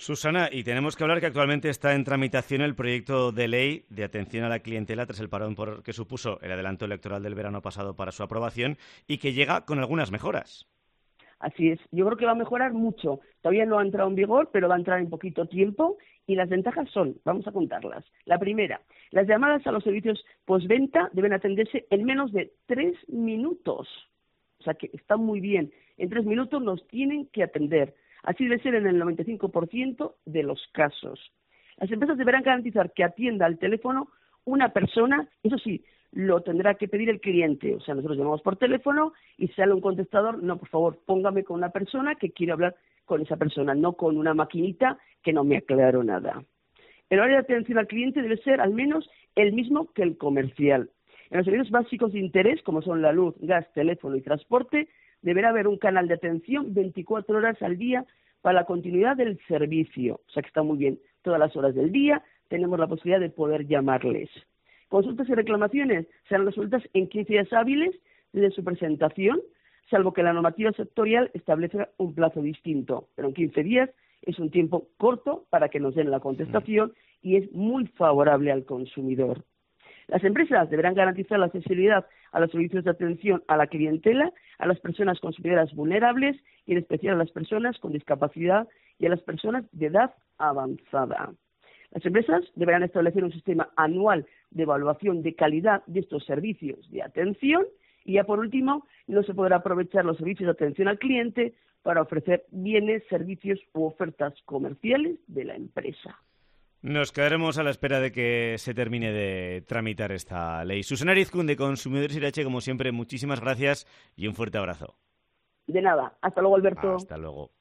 Susana, y tenemos que hablar que actualmente está en tramitación el proyecto de ley de atención a la clientela tras el parón que supuso el adelanto electoral del verano pasado para su aprobación y que llega con algunas mejoras. Así es, yo creo que va a mejorar mucho. Todavía no ha entrado en vigor, pero va a entrar en poquito tiempo y las ventajas son, vamos a contarlas. La primera, las llamadas a los servicios postventa deben atenderse en menos de 3 minutos. O sea que está muy bien. En 3 minutos nos tienen que atender. Así debe ser en el 95% de los casos. Las empresas deberán garantizar que atienda al teléfono una persona, eso sí, lo tendrá que pedir el cliente. O sea, nosotros llamamos por teléfono y sale un contestador, no, por favor, póngame con una persona que quiere hablar con esa persona, no con una maquinita que no me aclaró nada. El horario de atención al cliente debe ser al menos el mismo que el comercial. En los servicios básicos de interés, como son la luz, gas, teléfono y transporte, deberá haber un canal de atención 24 horas al día para la continuidad del servicio. O sea que está muy bien. Todas las horas del día tenemos la posibilidad de poder llamarles. Consultas y reclamaciones serán resueltas en 15 días hábiles desde su presentación, salvo que la normativa sectorial establezca un plazo distinto. Pero en 15 días es un tiempo corto para que nos den la contestación y es muy favorable al consumidor. Las empresas deberán garantizar la accesibilidad a los servicios de atención a la clientela, a las personas consumidoras vulnerables y en especial a las personas con discapacidad y a las personas de edad avanzada. Las empresas deberán establecer un sistema anual de evaluación de calidad de estos servicios de atención y ya por último, no se podrá aprovechar los servicios de atención al cliente para ofrecer bienes, servicios u ofertas comerciales de la empresa. Nos quedaremos a la espera de que se termine de tramitar esta ley. Susana Arizkun, de Consumidores Irache, como siempre, muchísimas gracias y un fuerte abrazo. De nada. Hasta luego, Alberto. Hasta luego.